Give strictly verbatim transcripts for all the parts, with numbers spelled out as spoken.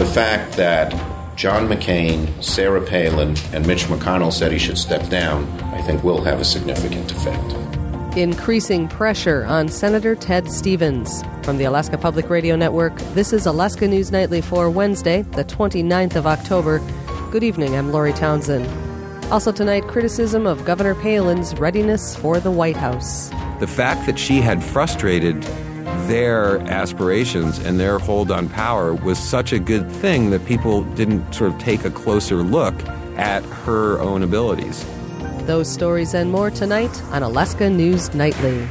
The fact that John McCain, Sarah Palin, and Mitch McConnell said he should step down, I think will have a significant effect. Increasing pressure on Senator Ted Stevens. From the Alaska Public Radio Network, this is Alaska News Nightly for Wednesday, the twenty-ninth of October. Good evening, I'm Lori Townsend. Also tonight, criticism of Governor Palin's readiness for the White House. The fact that she had frustrated their aspirations and their hold on power was such a good thing that people didn't sort of take a closer look at her own abilities. Those stories and more tonight on Alaska News Nightly.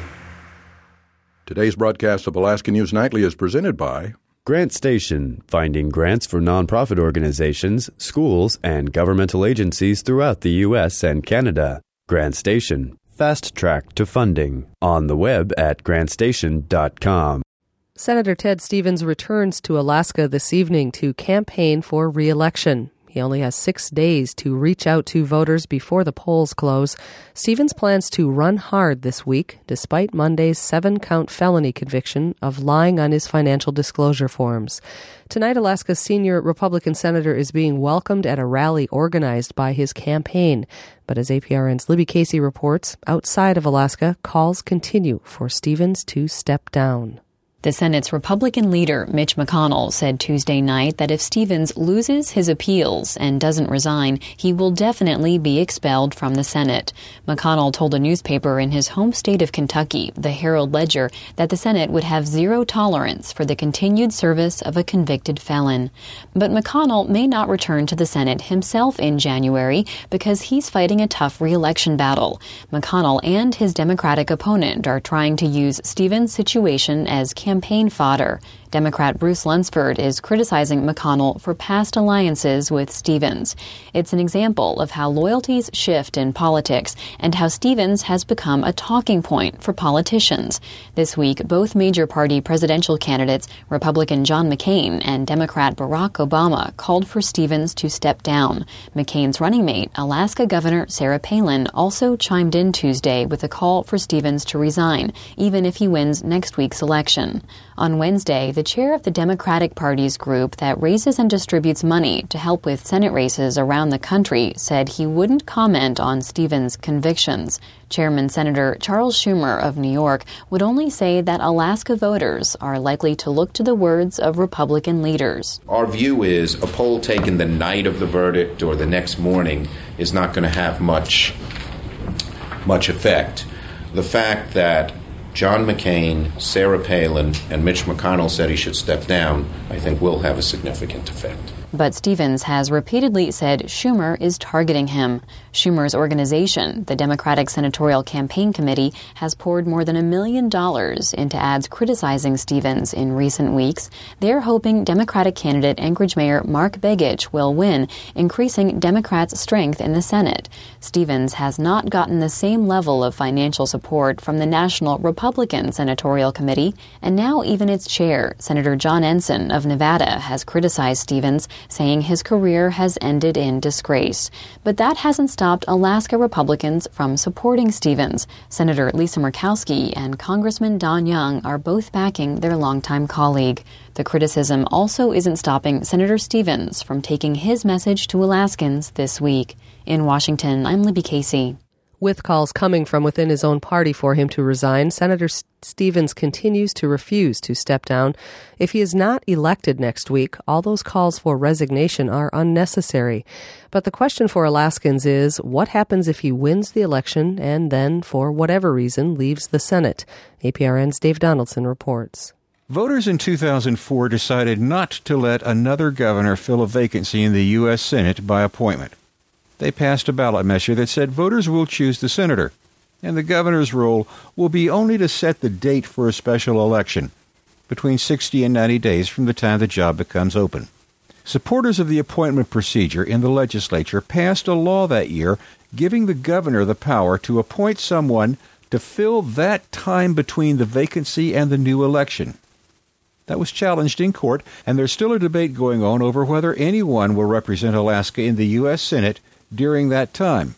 Today's broadcast of Alaska News Nightly is presented by Grant Station, finding grants for nonprofit organizations, schools, and governmental agencies throughout the U S and Canada. Grant Station, fast track to funding. On the web at grant station dot com. Senator Ted Stevens returns to Alaska this evening to campaign for re-election. He only has six days to reach out to voters before the polls close. Stevens plans to run hard this week, despite Monday's seven-count felony conviction of lying on his financial disclosure forms. Tonight, Alaska's senior Republican senator is being welcomed at a rally organized by his campaign. But as A P R N's Libby Casey reports, outside of Alaska, calls continue for Stevens to step down. The Senate's Republican leader, Mitch McConnell, said Tuesday night that if Stevens loses his appeals and doesn't resign, he will definitely be expelled from the Senate. McConnell told a newspaper in his home state of Kentucky, the Herald-Ledger, that the Senate would have zero tolerance for the continued service of a convicted felon. But McConnell may not return to the Senate himself in January because he's fighting a tough re-election battle. McConnell and his Democratic opponent are trying to use Stevens' situation as campaign campaign fodder. Democrat Bruce Lunsford is criticizing McConnell for past alliances with Stevens. It's an example of how loyalties shift in politics and how Stevens has become a talking point for politicians. This week, both major party presidential candidates, Republican John McCain and Democrat Barack Obama, called for Stevens to step down. McCain's running mate, Alaska Governor Sarah Palin, also chimed in Tuesday with a call for Stevens to resign, even if he wins next week's election. On Wednesday, the chair of the Democratic Party's group that raises and distributes money to help with Senate races around the country said he wouldn't comment on Stevens' convictions. Chairman Senator Charles Schumer of New York would only say that Alaska voters are likely to look to the words of Republican leaders. Our view is a poll taken the night of the verdict or the next morning is not going to have much, much effect. The fact that John McCain, Sarah Palin, and Mitch McConnell said he should step down, I think will have a significant effect. But Stevens has repeatedly said Schumer is targeting him. Schumer's organization, the Democratic Senatorial Campaign Committee, has poured more than a million dollars into ads criticizing Stevens in recent weeks. They're hoping Democratic candidate Anchorage Mayor Mark Begich will win, increasing Democrats' strength in the Senate. Stevens has not gotten the same level of financial support from the National Republican Senatorial Committee, and now even its chair, Senator John Ensign of Nevada, has criticized Stevens, saying his career has ended in disgrace. But that hasn't stopped Alaska Republicans from supporting Stevens. Senator Lisa Murkowski and Congressman Don Young are both backing their longtime colleague. The criticism also isn't stopping Senator Stevens from taking his message to Alaskans this week. In Washington, I'm Libby Casey. With calls coming from within his own party for him to resign, Senator Stevens continues to refuse to step down. If he is not elected next week, all those calls for resignation are unnecessary. But the question for Alaskans is, what happens if he wins the election and then, for whatever reason, leaves the Senate? A P R N's Dave Donaldson reports. Voters in two thousand four decided not to let another governor fill a vacancy in the U S Senate by appointment. They passed a ballot measure that said voters will choose the senator, and the governor's role will be only to set the date for a special election, between sixty and ninety days from the time the job becomes open. Supporters of the appointment procedure in the legislature passed a law that year giving the governor the power to appoint someone to fill that time between the vacancy and the new election. That was challenged in court, and there's still a debate going on over whether anyone will represent Alaska in the U S Senate during that time.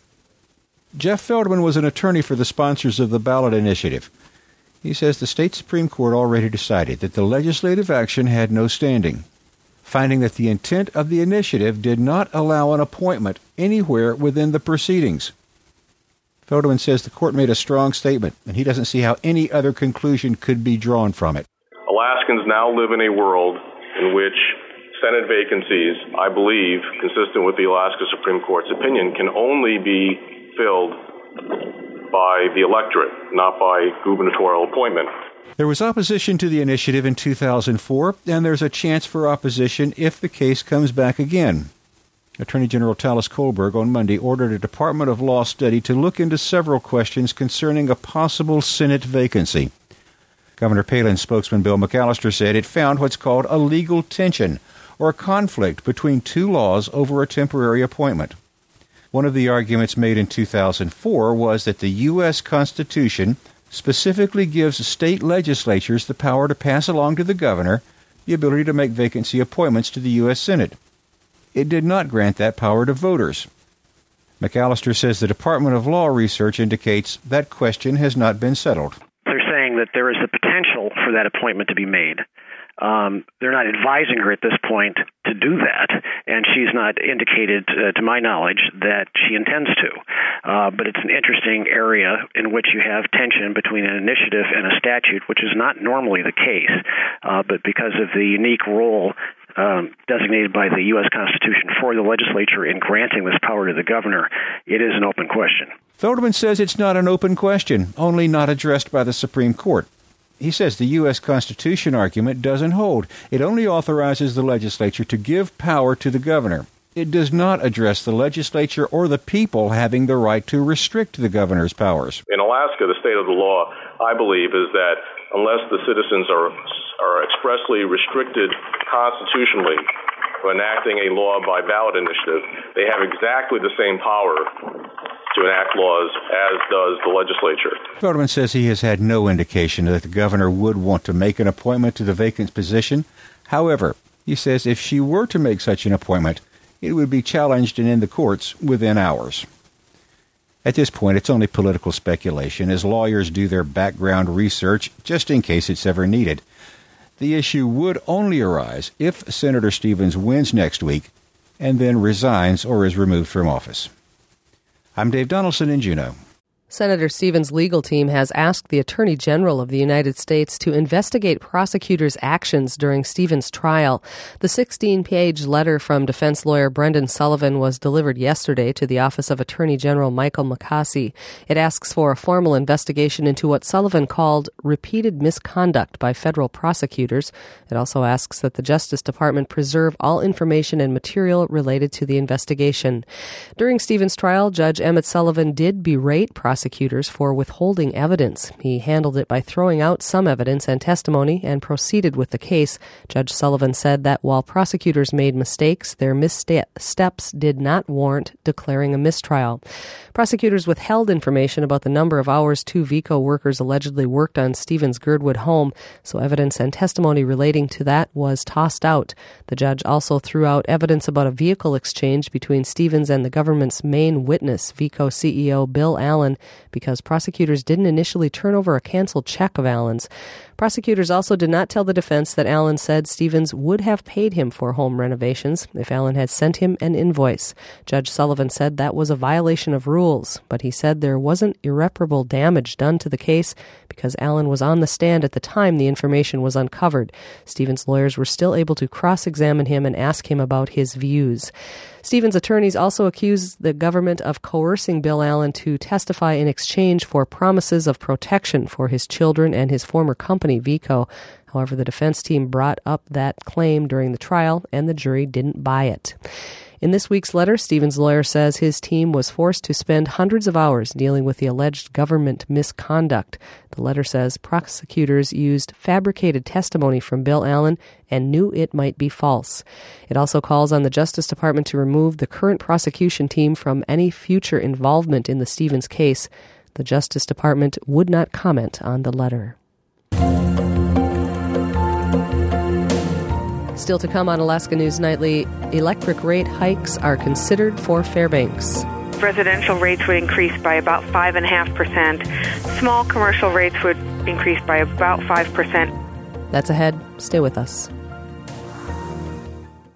Jeff Feldman was an attorney for the sponsors of the ballot initiative. He says the state Supreme Court already decided that the legislative action had no standing. finding that the intent of the initiative did not allow an appointment anywhere within the proceedings. Feldman says the court made a strong statement, and he doesn't see how any other conclusion could be drawn from it. Alaskans now live in a world in which Senate vacancies, I believe, consistent with the Alaska Supreme Court's opinion, can only be filled by the electorate, not by gubernatorial appointment. There was opposition to the initiative in two thousand four, and there's a chance for opposition if the case comes back again. Attorney General Talis Colberg on Monday ordered a Department of Law study to look into several questions concerning a possible Senate vacancy. Governor Palin's spokesman Bill McAllister said it found what's called a legal tension, or a conflict between two laws over a temporary appointment. One of the arguments made in two thousand four was that the U S Constitution specifically gives state legislatures the power to pass along to the governor the ability to make vacancy appointments to the U S Senate. It did not grant that power to voters. McAllister says the Department of Law research indicates that question has not been settled. They're saying that there is the potential for that appointment to be made. Um, they're not advising her at this point to do that, and she's not indicated, uh, to my knowledge, that she intends to. Uh, but it's an interesting area in which you have tension between an initiative and a statute, which is not normally the case. Uh, but because of the unique role um, designated by the U S Constitution for the legislature in granting this power to the governor, it is an open question. Feldman says it's not an open question, only not addressed by the Supreme Court. He says the U S Constitution argument doesn't hold. It only authorizes the legislature to give power to the governor. It does not address the legislature or the people having the right to restrict the governor's powers. In Alaska, the state of the law, I believe, is that unless the citizens are are expressly restricted constitutionally for enacting a law by ballot initiative, they have exactly the same power to enact laws as does the legislature. Feldman says he has had no indication that the governor would want to make an appointment to the vacant position. However, he says if she were to make such an appointment, it would be challenged and in the courts within hours. At this point, it's only political speculation as lawyers do their background research just in case it's ever needed. The issue would only arise if Senator Stevens wins next week and then resigns or is removed from office. I'm Dave Donaldson in Juneau. Senator Stevens' legal team has asked the Attorney General of the United States to investigate prosecutors' actions during Stevens' trial. The sixteen-page letter from defense lawyer Brendan Sullivan was delivered yesterday to the office of Attorney General Michael Mukasey. It asks for a formal investigation into what Sullivan called repeated misconduct by federal prosecutors. It also asks that the Justice Department preserve all information and material related to the investigation. During Stevens' trial, Judge Emmett Sullivan did berate prosecutors prosecutors for withholding evidence. He handled it by throwing out some evidence and testimony and proceeded with the case. Judge Sullivan said that while prosecutors made mistakes, their missteps did not warrant declaring a mistrial. Prosecutors withheld information about the number of hours two VICO workers allegedly worked on Stevens' Girdwood home, so evidence and testimony relating to that was tossed out. The judge also threw out evidence about a vehicle exchange between Stevens and the government's main witness, VICO C E O Bill Allen, because prosecutors didn't initially turn over a canceled check of Allen's. Prosecutors also did not tell the defense that Allen said Stevens would have paid him for home renovations if Allen had sent him an invoice. Judge Sullivan said that was a violation of rules, but he said there wasn't irreparable damage done to the case because Allen was on the stand at the time the information was uncovered. Stevens' lawyers were still able to cross-examine him and ask him about his views. Stevens' attorneys also accused the government of coercing Bill Allen to testify in exchange for promises of protection for his children and his former company, VICO. However, the defense team brought up that claim during the trial, and the jury didn't buy it. In this week's letter, Stevens' lawyer says his team was forced to spend hundreds of hours dealing with the alleged government misconduct. The letter says prosecutors used fabricated testimony from Bill Allen and knew it might be false. It also calls on the Justice Department to remove the current prosecution team from any future involvement in the Stevens case. The Justice Department would not comment on the letter. Still to come on Alaska News Nightly, electric rate hikes are considered for Fairbanks. Residential rates would increase by about five point five percent. Small commercial rates would increase by about five percent. That's ahead. Stay with us.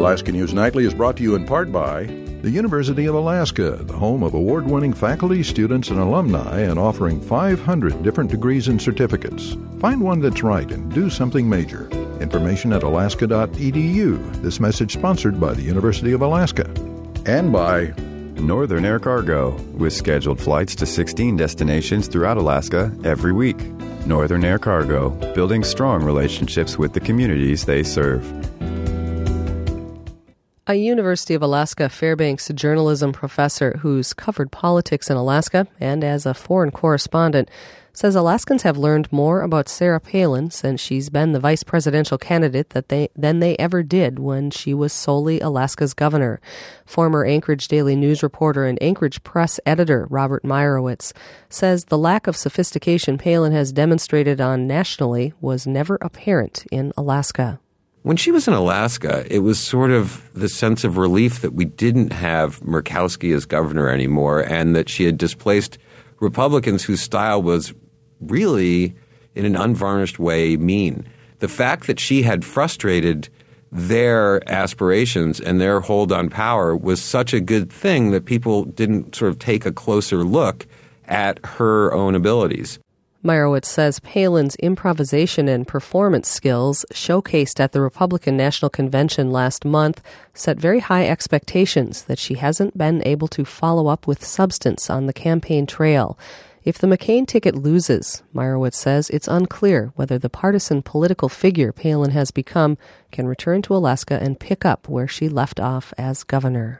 Alaska News Nightly is brought to you in part by the University of Alaska, the home of award-winning faculty, students, and alumni, and offering five hundred different degrees and certificates. Find one that's right and do something major. Information at alaska dot e d u. This message sponsored by the University of Alaska. And by Northern Air Cargo, with scheduled flights to sixteen destinations throughout Alaska every week. Northern Air Cargo, building strong relationships with the communities they serve. A University of Alaska Fairbanks journalism professor who's covered politics in Alaska and as a foreign correspondent says Alaskans have learned more about Sarah Palin since she's been the vice presidential candidate that they, than they ever did when she was solely Alaska's governor. Former Anchorage Daily News reporter and Anchorage Press editor Robert Meyerowitz says the lack of sophistication Palin has demonstrated on nationally was never apparent in Alaska. When she was in Alaska, it was sort of the sense of relief that we didn't have Murkowski as governor anymore and that she had displaced Republicans whose style was really, in an unvarnished way, mean. The fact that she had frustrated their aspirations and their hold on power was such a good thing that people didn't sort of take a closer look at her own abilities. Meyerowitz says Palin's improvisation and performance skills, showcased at the Republican National Convention last month, set very high expectations that she hasn't been able to follow up with substance on the campaign trail. If the McCain ticket loses, Meyerowitz says it's unclear whether the partisan political figure Palin has become can return to Alaska and pick up where she left off as governor.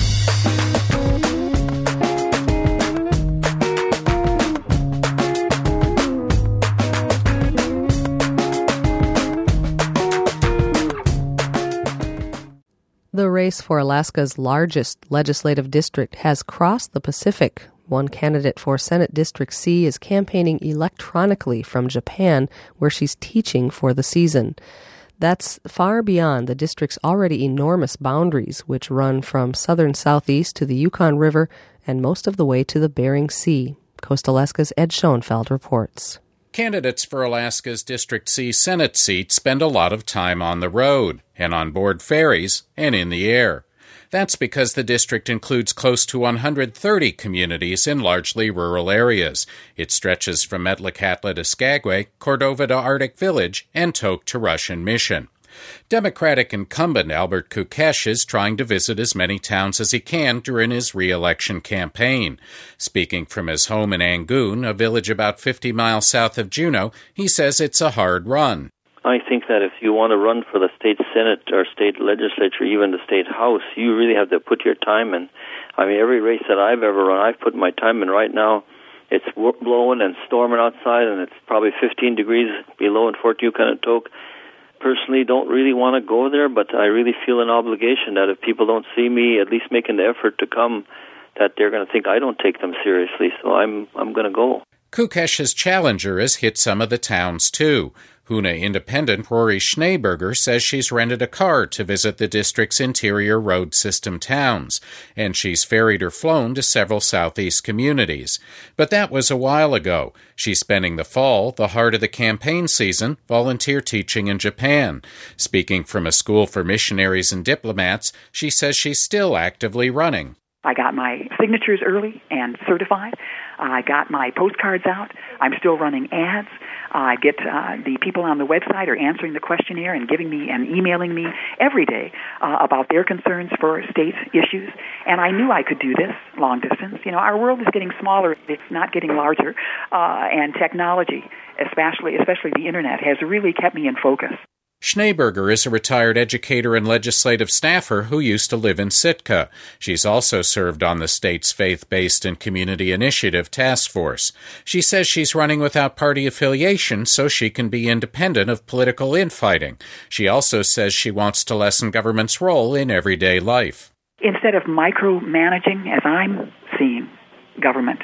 The race for Alaska's largest legislative district has crossed the Pacific. One candidate for Senate District C is campaigning electronically from Japan, where she's teaching for the season. That's far beyond the district's already enormous boundaries, which run from southern southeast to the Yukon River and most of the way to the Bering Sea. Coast Alaska's Ed Schoenfeld reports. Candidates for Alaska's District C Senate seat spend a lot of time on the road, and on board ferries, and in the air. That's because the district includes close to one hundred thirty communities in largely rural areas. It stretches from Metlakatla to Skagway, Cordova to Arctic Village, and Tok to Russian Mission. Democratic incumbent Albert Kukesh is trying to visit as many towns as he can during his re-election campaign. Speaking from his home in Angoon, a village about fifty miles south of Juneau, he says it's a hard run. I think that if you want to run for the state senate or state legislature, even the state house, you really have to put your time in. I mean, every race that I've ever run, I've put my time in. Right now, it's blowing and storming outside, and it's probably fifteen degrees below in Fort Yukon and Tok. Personally, don't really want to go there, but I really feel an obligation that if people don't see me at least making the effort to come, that they're going to think I don't take them seriously. So I'm I'm going to go. Kukesh's challenger has hit some of the towns, too. Hoonah Independent Rory Schneeberger says she's rented a car to visit the district's interior road system towns, and she's ferried or flown to several southeast communities. But that was a while ago. She's spending the fall, the heart of the campaign season, volunteer teaching in Japan. Speaking from a school for missionaries and diplomats, she says she's still actively running. I got my signatures early and certified. I got my postcards out. I'm still running ads. I get uh, the people on the website are answering the questionnaire and giving me and emailing me every day uh, about their concerns for state issues. And I knew I could do this long distance. You know, our world is getting smaller. It's not getting larger. Uh, and technology, especially especially the Internet, has really kept me in focus. Schneeberger is a retired educator and legislative staffer who used to live in Sitka. She's also served on the state's faith-based and community initiative task force. She says she's running without party affiliation so she can be independent of political infighting. She also says she wants to lessen government's role in everyday life. Instead of micromanaging, as I'm seeing government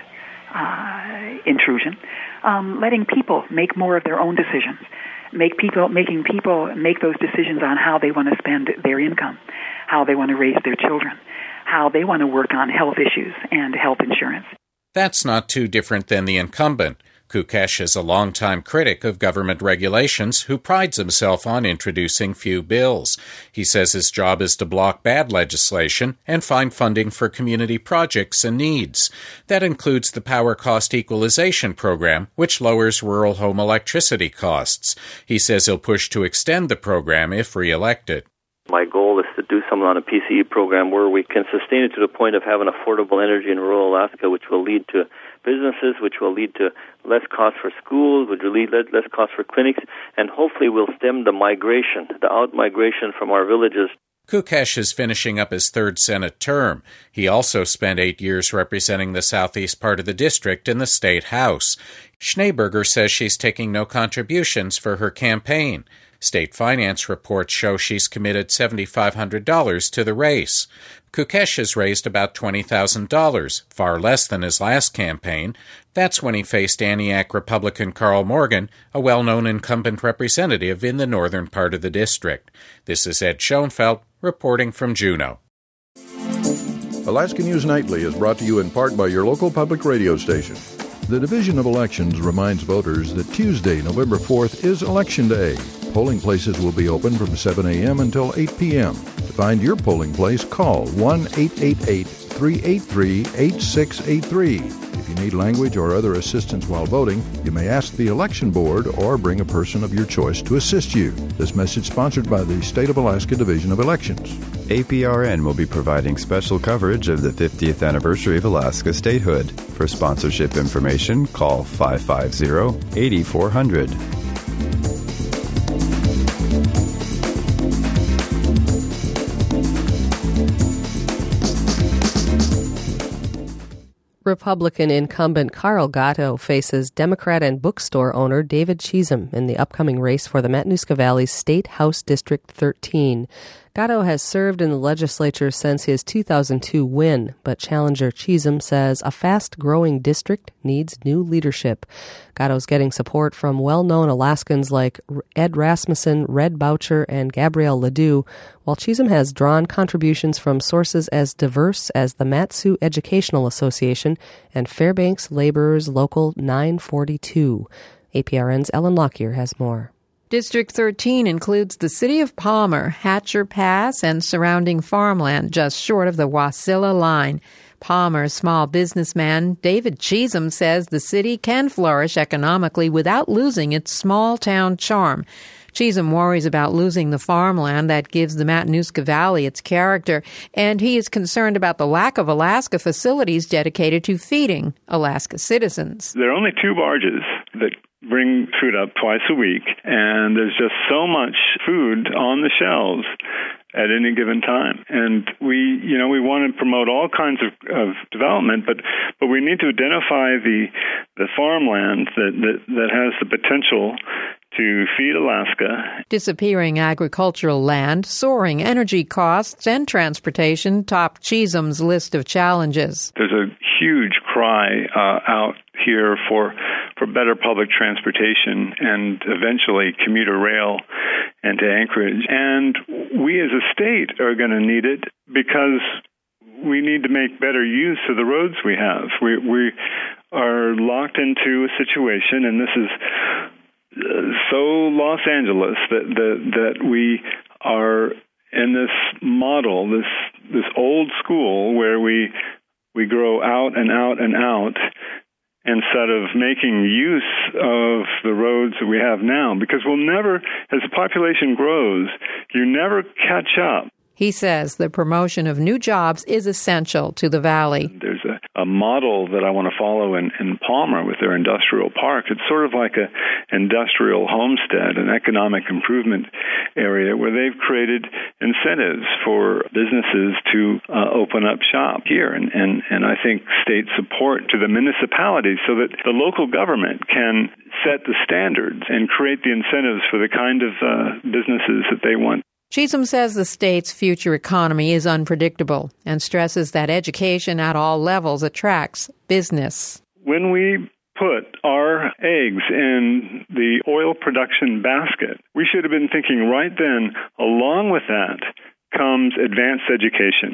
uh, intrusion, um, letting people make more of their own decisions. Make people, making people make those decisions on how they want to spend their income, how they want to raise their children, how they want to work on health issues and health insurance. That's not too different than the incumbent. Kukesh is a longtime critic of government regulations who prides himself on introducing few bills. He says his job is to block bad legislation and find funding for community projects and needs. That includes the Power Cost Equalization Program, which lowers rural home electricity costs. He says he'll push to extend the program if re-elected. My goal is to do something on a P C E program where we can sustain it to the point of having affordable energy in rural Alaska, which will lead to businesses, which will lead to less cost for schools, which will lead to less cost for clinics, and hopefully will stem the migration, the out-migration from our villages. Kukesh is finishing up his third Senate term. He also spent eight years representing the southeast part of the district in the state House. Schneeberger says she's taking no contributions for her campaign. State finance reports show she's committed seven thousand five hundred dollars to the race. Kukesh has raised about twenty thousand dollars, far less than his last campaign. That's when he faced Aniak Republican Carl Morgan, a well-known incumbent representative in the northern part of the district. This is Ed Schoenfeld reporting from Juneau. Alaska News Nightly is brought to you in part by your local public radio station. The Division of Elections reminds voters that Tuesday, November fourth, is Election Day. Polling places will be open from seven a.m. until eight p.m. To find your polling place, call one eight eight eight, three eight three, eight six eight three. If you need language or other assistance while voting, you may ask the election board or bring a person of your choice to assist you. This message sponsored by the State of Alaska Division of Elections. A P R N will be providing special coverage of the fiftieth anniversary of Alaska statehood. For sponsorship information, call five five zero, eight four zero zero. Republican incumbent Carl Gatto faces Democrat and bookstore owner David Cheesem in the upcoming race for the Matanuska Valley State House District thirteen. Gatto has served in the legislature since his two thousand two win, but challenger Cheesem says a fast-growing district needs new leadership. Gatto's getting support from well-known Alaskans like Ed Rasmussen, Red Boucher, and Gabrielle Ledoux, while Cheesem has drawn contributions from sources as diverse as the Mat-Su Educational Association and Fairbanks Laborers Local nine forty-two. A P R N's Ellen Lockyer has more. District thirteen includes the city of Palmer, Hatcher Pass, and surrounding farmland just short of the Wasilla line. Palmer's small businessman David Cheesem says the city can flourish economically without losing its small-town charm. Cheesem worries about losing the farmland that gives the Matanuska Valley its character, and he is concerned about the lack of Alaska facilities dedicated to feeding Alaska citizens. There are only two barges that bring food up twice a week, and there's just so much food on the shelves at any given time. And we, you know, we want to promote all kinds of, of development, but, but we need to identify the the farmland that, that, that has the potential to feed Alaska. Disappearing agricultural land, soaring energy costs, and transportation top Cheesem's list of challenges. There's a huge cry uh, out here for for better public transportation and eventually commuter rail and to Anchorage. And we as a state are going to need it because we need to make better use of the roads we have. We, we are locked into a situation, and this is so Los Angeles, that, that, that we are in this model, this this old school where we we grow out and out and out instead of making use of the roads that we have now. Because we'll never, as the population grows, you never catch up. He says the promotion of new jobs is essential to the valley. There's a, a model that I want to follow in, in Palmer with their industrial park. It's sort of like an industrial homestead, an economic improvement area where they've created incentives for businesses to uh, open up shop here. And, and, and I think state support to the municipalities so that the local government can set the standards and create the incentives for the kind of uh, businesses that they want. Cheesem says the state's future economy is unpredictable and stresses that education at all levels attracts business. When we put our eggs in the oil production basket, we should have been thinking right then, along with that comes advanced education.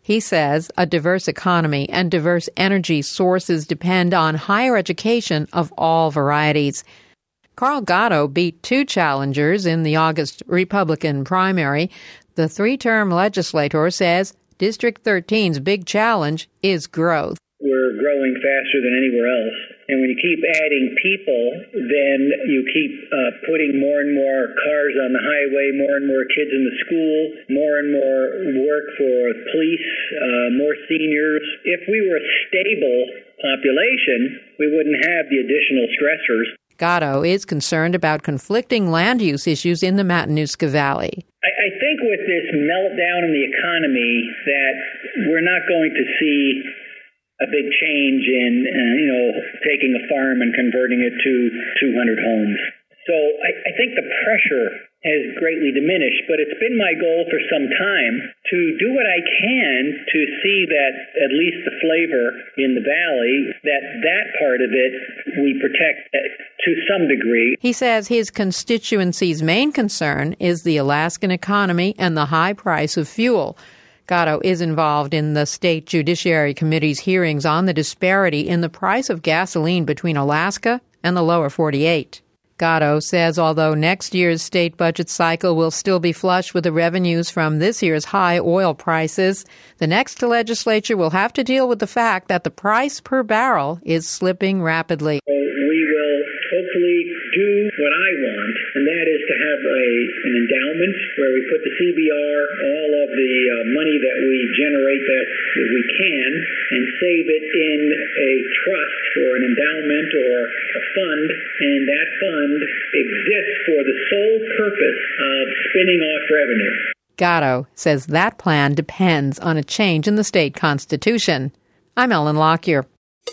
He says a diverse economy and diverse energy sources depend on higher education of all varieties. Carl Gatto beat two challengers in the August Republican primary. The three-term legislator says District thirteen's big challenge is growth. We're growing faster than anywhere else. And when you keep adding people, then you keep uh, putting more and more cars on the highway, more and more kids in the school, more and more work for police, uh, more seniors. If we were a stable population, we wouldn't have the additional stressors. Gatto is concerned about conflicting land use issues in the Matanuska Valley. I, I think with this meltdown in the economy that we're not going to see a big change in, uh, you know, taking a farm and converting it to two hundred homes. So I, I think the pressure has greatly diminished, but it's been my goal for some time to do what I can to see that at least the flavor in the valley, that that part of it we protect to some degree. He says his constituency's main concern is the Alaskan economy and the high price of fuel. Gatto is involved in the State Judiciary Committee's hearings on the disparity in the price of gasoline between Alaska and the lower forty-eight. Gatto says although next year's state budget cycle will still be flush with the revenues from this year's high oil prices, the next legislature will have to deal with the fact that the price per barrel is slipping rapidly. So we will hopefully do what I want, and that is to have a an endowment where we put the C B R, all of the uh, money that we generate that, that we can, and save it in a trust or an endowment or a fund, and that fund exists for the sole purpose of spinning off revenue. Gatto says that plan depends on a change in the state constitution. I'm Ellen Lockyer.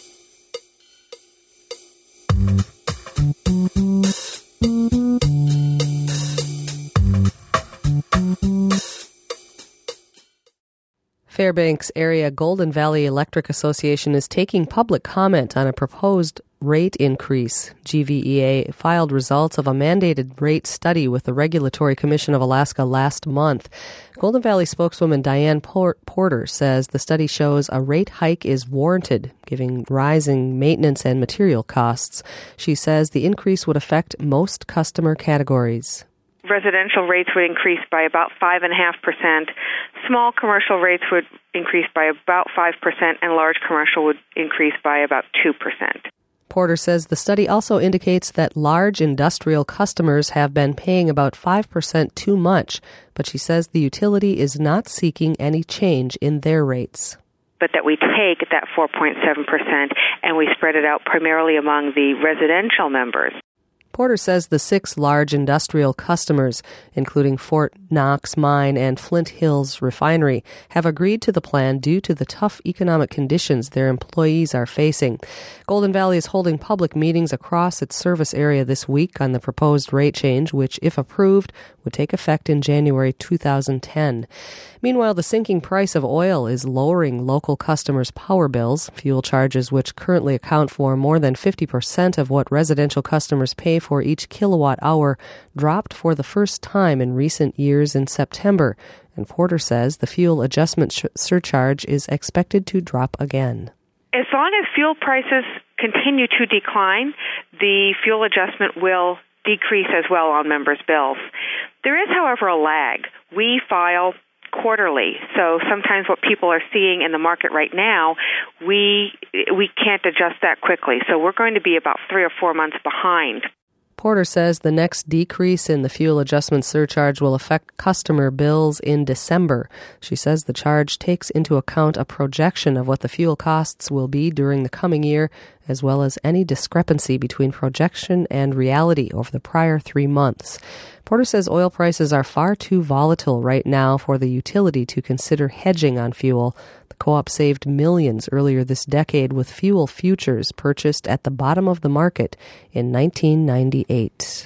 Fairbanks Area Golden Valley Electric Association is taking public comment on a proposed rate increase. G V E A filed results of a mandated rate study with the Regulatory Commission of Alaska last month. Golden Valley spokeswoman Diane Porter says the study shows a rate hike is warranted, given rising maintenance and material costs. She says the increase would affect most customer categories. Residential rates would increase by about five point five percent. Small commercial rates would increase by about five percent, and large commercial would increase by about two percent. Porter says the study also indicates that large industrial customers have been paying about five percent too much, but she says the utility is not seeking any change in their rates. But that we take that four point seven percent and we spread it out primarily among the residential members. Porter says the six large industrial customers, including Fort Knox Mine and Flint Hills Refinery, have agreed to the plan due to the tough economic conditions their employees are facing. Golden Valley is holding public meetings across its service area this week on the proposed rate change, which, if approved, would take effect in January two thousand ten. Meanwhile, the sinking price of oil is lowering local customers' power bills. Fuel charges, which currently account for more than fifty percent of what residential customers pay for each kilowatt hour, dropped for the first time in recent years in September. And Porter says the fuel adjustment sh- surcharge is expected to drop again. As long as fuel prices continue to decline, the fuel adjustment will decrease as well on members' bills. There is, however, a lag. We file quarterly, so sometimes what people are seeing in the market right now, we we can't adjust that quickly. So we're going to be about three or four months behind. Porter says the next decrease in the fuel adjustment surcharge will affect customer bills in December. She says the charge takes into account a projection of what the fuel costs will be during the coming year, as well as any discrepancy between projection and reality over the prior three months. Porter says oil prices are far too volatile right now for the utility to consider hedging on fuel. The co-op saved millions earlier this decade with fuel futures purchased at the bottom of the market in nineteen ninety-eight.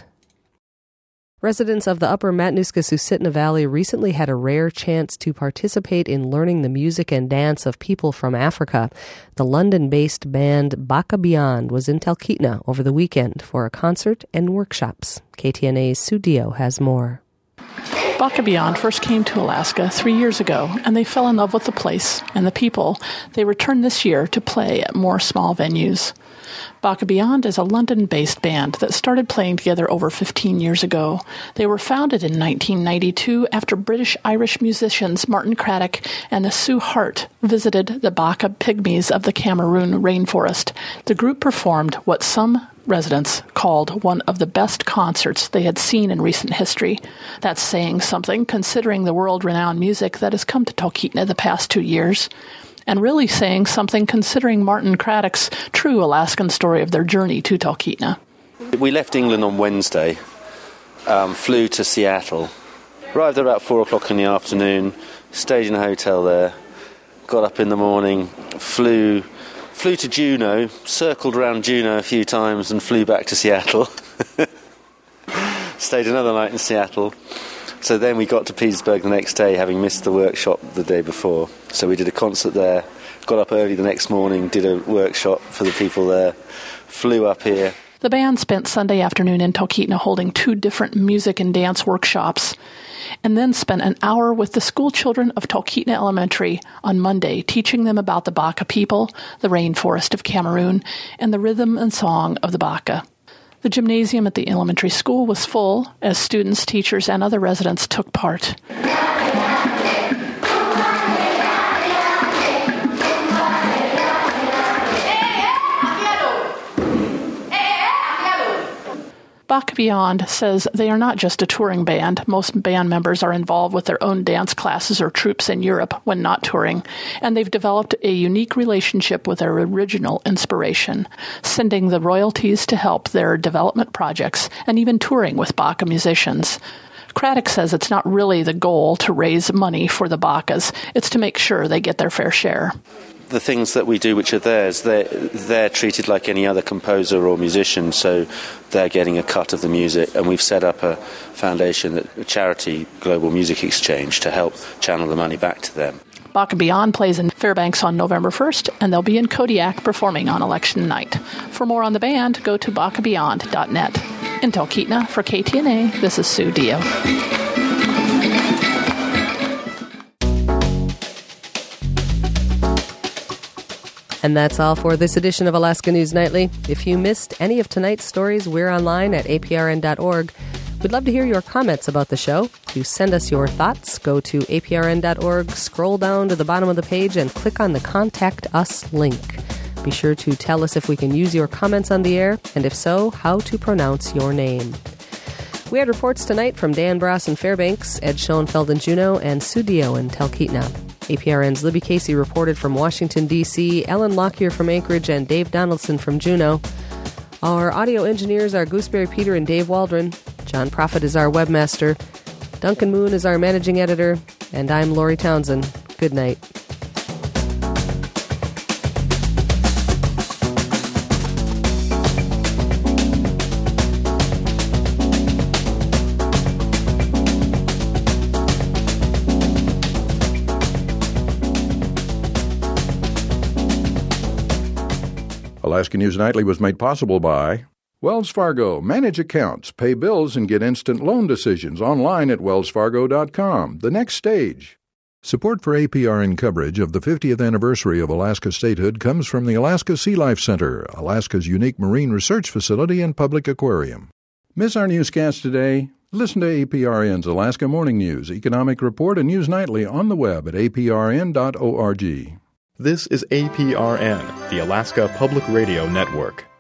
Residents of the upper Matanuska-Susitna Valley recently had a rare chance to participate in learning the music and dance of people from Africa. The London-based band Baka Beyond was in Talkeetna over the weekend for a concert and workshops. K T N A's Sue Dio has more. Baka Beyond first came to Alaska three years ago, and they fell in love with the place and the people. They returned this year to play at more small venues. Baka Beyond is a London-based band that started playing together over fifteen years ago. They were founded in nineteen ninety-two after British-Irish musicians Martin Craddock and Sue Hart visited the Baka Pygmies of the Cameroon rainforest. The group performed what some residents called one of the best concerts they had seen in recent history. That's saying something, considering the world-renowned music that has come to Talkeetna the past two years. And really saying something considering Martin Craddock's true Alaskan story of their journey to Talkeetna. We left England on Wednesday, um, flew to Seattle, arrived at about four o'clock in the afternoon, stayed in a hotel there, got up in the morning, flew flew to Juneau, circled around Juneau a few times and flew back to Seattle. Stayed another night in Seattle. So then we got to Petersburg the next day, having missed the workshop the day before. So we did a concert there, got up early the next morning, did a workshop for the people there, flew up here. The band spent Sunday afternoon in Talkeetna holding two different music and dance workshops, and then spent an hour with the school children of Talkeetna Elementary on Monday, teaching them about the Baka people, the rainforest of Cameroon, and the rhythm and song of the Baka. The gymnasium at the elementary school was full as students, teachers, and other residents took part. Baka Beyond says they are not just a touring band. Most band members are involved with their own dance classes or troupes in Europe when not touring, and they've developed a unique relationship with their original inspiration, sending the royalties to help their development projects and even touring with Baka musicians. Craddock says it's not really the goal to raise money for the Bakas, it's to make sure they get their fair share. The things that we do which are theirs, they're, they're treated like any other composer or musician, so they're getting a cut of the music, and we've set up a foundation, a charity, Global Music Exchange, to help channel the money back to them. Baka Beyond plays in Fairbanks on November first, and they'll be in Kodiak performing on election night. For more on the band, go to baka beyond dot net. In Talkeetna, for K T N A, this is Sue Dio. And that's all for this edition of Alaska News Nightly. If you missed any of tonight's stories, we're online at a p r n dot org. We'd love to hear your comments about the show. To send us your thoughts, go to a p r n dot org, scroll down to the bottom of the page, and click on the Contact Us link. Be sure to tell us if we can use your comments on the air, and if so, how to pronounce your name. We had reports tonight from Dan Bross in Fairbanks, Ed Schoenfeld in Juneau, and Sue Dio in Talkeetna. A P R N's Libby Casey reported from Washington, D C, Ellen Lockyer from Anchorage, and Dave Donaldson from Juneau. Our audio engineers are Gooseberry Peter and Dave Waldron. John Prophet is our webmaster. Duncan Moon is our managing editor. And I'm Lori Townsend. Good night. Alaska News Nightly was made possible by Wells Fargo. Manage accounts, pay bills, and get instant loan decisions online at wells fargo dot com. The next stage. Support for A P R N coverage of the fiftieth anniversary of Alaska statehood comes from the Alaska Sea Life Center, Alaska's unique marine research facility and public aquarium. Miss our newscast today? Listen to A P R N's Alaska Morning News, Economic Report, and News Nightly on the web at a p r n dot org. This is A P R N, the Alaska Public Radio Network.